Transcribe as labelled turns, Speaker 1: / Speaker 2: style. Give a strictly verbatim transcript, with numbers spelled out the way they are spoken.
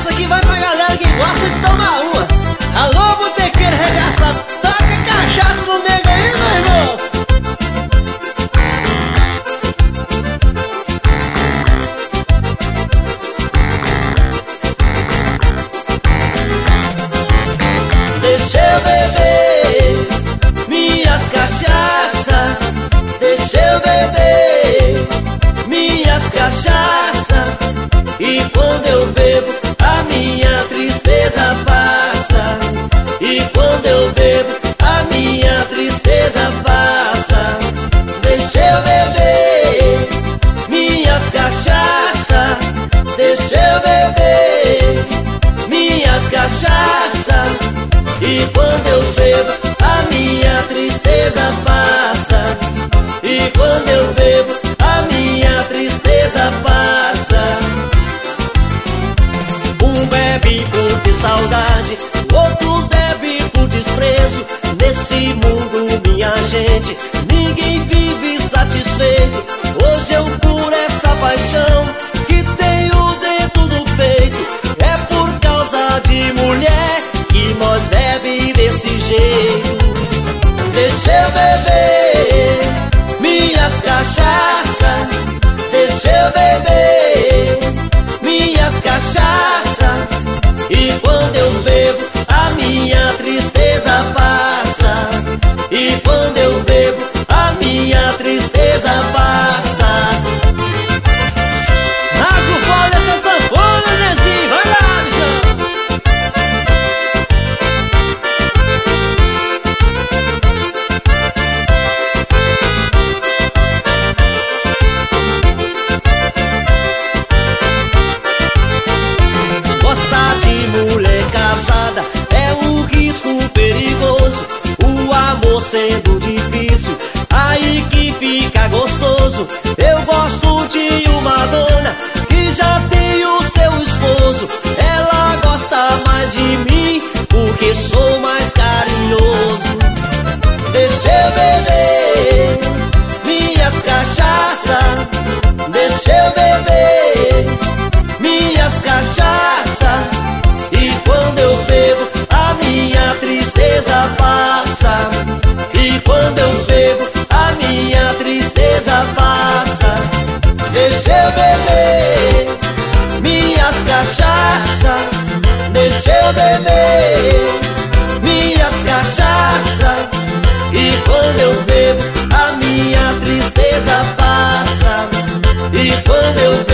Speaker 1: Essa aqui vai pra galera que gosta de tomar uma. Alô, botequeiro regaçado, taca cachaça no nego aí, meu irmão. Deixa eu beber minhas cachaça, deixa eu beber minhas cachaça. E quando eu bebo, a minha tristeza passa. E quando eu bebo, a minha tristeza passa. Deixa eu beber minhas cachaça, deixa eu beber minhas cachaça. E quando eu bebo, a minha tristeza passa. E quando eu bebo, a minha tristeza passa. Um bebe por ter saudade, outro bebe por desprezo. Nesse mundo, minha gente, ninguém vive satisfeito. Hoje eu curo essa paixão que tenho dentro do peito. É por causa de mulher que nós bebe desse jeito. Deixa eu beber minhas cachaça, deixa eu beber minhas cachaça. E quando eu bebo, a minha tristeza passa. E quando eu bebo, a minha tristeza passa. Rasga o fole dessa sanfona, Nezinho, vai lá, bichão. Gostar de mulher casada é um risco perigoso. O amor sendo difícil, aí que fica gostoso. Eu gosto de uma dona que já tem o seu esposo. Ela gosta mais de mim porque sou mais carinhoso. Deixa eu beber minhas cachaça, deixa eu beber minhas cachaça. E quando eu bebo, a minha tristeza passa. E quando eu bebo, a minha tristeza passa. Deixa eu beber minhas cachaça, deixa eu beber minhas cachaça. E quando eu bebo, a minha tristeza passa. E quando eu bebo,